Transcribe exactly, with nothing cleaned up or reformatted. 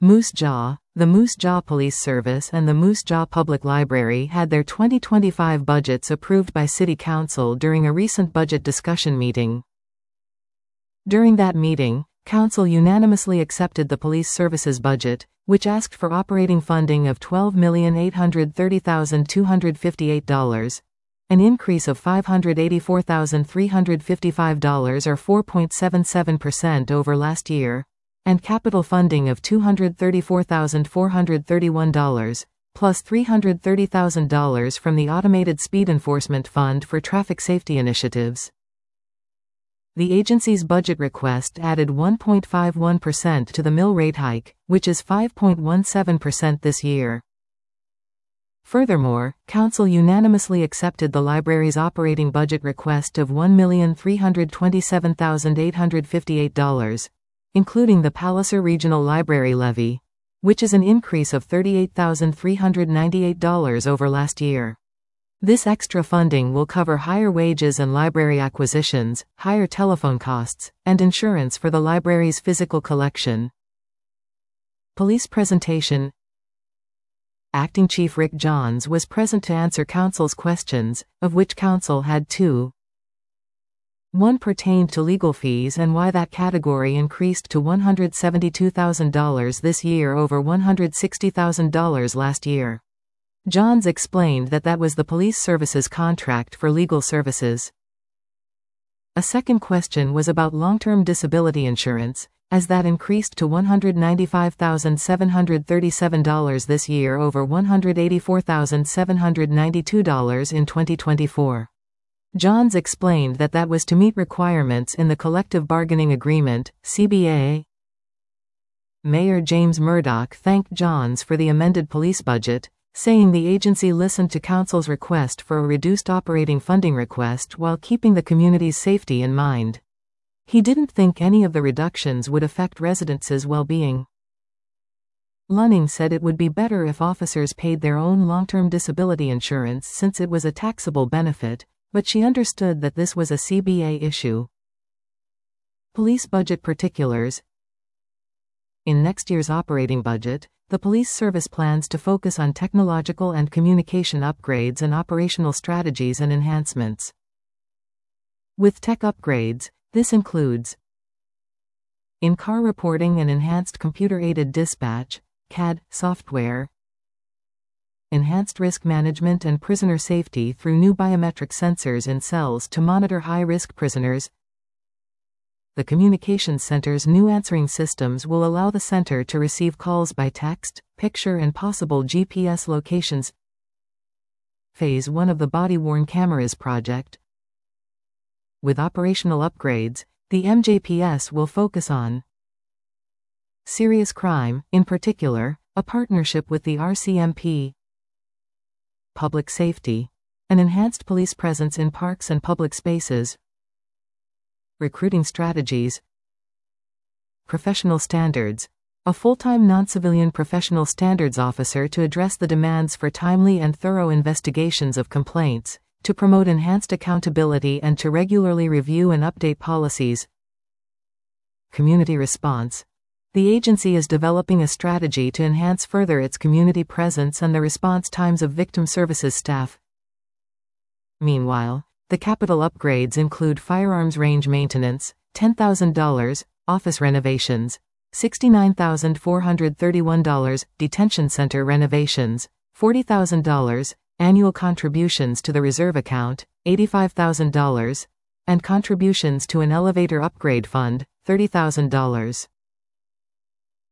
Moose Jaw. The Moose Jaw Police Service and the Moose Jaw Public Library had their twenty twenty-five budgets approved by City Council during a recent budget discussion meeting. During that meeting, Council unanimously accepted the police services budget, which asked for operating funding of twelve million eight hundred thirty thousand two hundred fifty-eight dollars, an increase of five hundred eighty-four thousand three hundred fifty-five dollars or four point seven seven percent over last year, and capital funding of two hundred thirty-four thousand four hundred thirty-one dollars, plus three hundred thirty thousand dollars from the Automated Speed Enforcement Fund for traffic safety initiatives. The agency's budget request added one point five one percent to the mill rate hike, which is five point one seven percent this year. Furthermore, Council unanimously accepted the library's operating budget request of one million three hundred twenty-seven thousand eight hundred fifty-eight dollars, including the Palliser Regional Library levy, which is an increase of thirty-eight thousand three hundred ninety-eight dollars over last year. This extra funding will cover higher wages and library acquisitions, higher telephone costs, and insurance for the library's physical collection. Police presentation. Acting Chief Rick Johns was present to answer Council's questions, of which Council had two. One pertained to legal fees and why that category increased to one hundred seventy-two thousand dollars this year over one hundred sixty thousand dollars last year. Johns explained that that was the police services contract for legal services. A second question was about long-term disability insurance, as that increased to one hundred ninety-five thousand seven hundred thirty-seven dollars this year over one hundred eighty-four thousand seven hundred ninety-two dollars in twenty twenty-four. Johns explained that that was to meet requirements in the Collective Bargaining Agreement, C B A. Mayor James Murdoch thanked Johns for the amended police budget, saying the agency listened to Council's request for a reduced operating funding request while keeping the community's safety in mind. He didn't think any of the reductions would affect residents' well-being. Lunning said it would be better if officers paid their own long-term disability insurance since it was a taxable benefit, but she understood that this was a C B A issue. Police budget particulars. In next year's operating budget, the police service plans to focus on technological and communication upgrades and operational strategies and enhancements. With tech upgrades, this includes in-car reporting and enhanced computer-aided dispatch, C A D, software, enhanced risk management and prisoner safety through new biometric sensors in cells to monitor high-risk prisoners. The Communications Center's new answering systems will allow the center to receive calls by text, picture and possible G P S locations. Phase one of the body-worn cameras project. With operational upgrades, the M J P S will focus on serious crime, in particular, a partnership with the R C M P, public safety, an enhanced police presence in parks and public spaces, recruiting strategies, professional standards, a full-time non-civilian professional standards officer to address the demands for timely and thorough investigations of complaints, to promote enhanced accountability and to regularly review and update policies. Community response. The agency is developing a strategy to enhance further its community presence and the response times of victim services staff. Meanwhile, the capital upgrades include firearms range maintenance, ten thousand dollars, office renovations, sixty-nine thousand four hundred thirty-one dollars, detention center renovations, forty thousand dollars, annual contributions to the reserve account, eighty-five thousand dollars, and contributions to an elevator upgrade fund, thirty thousand dollars.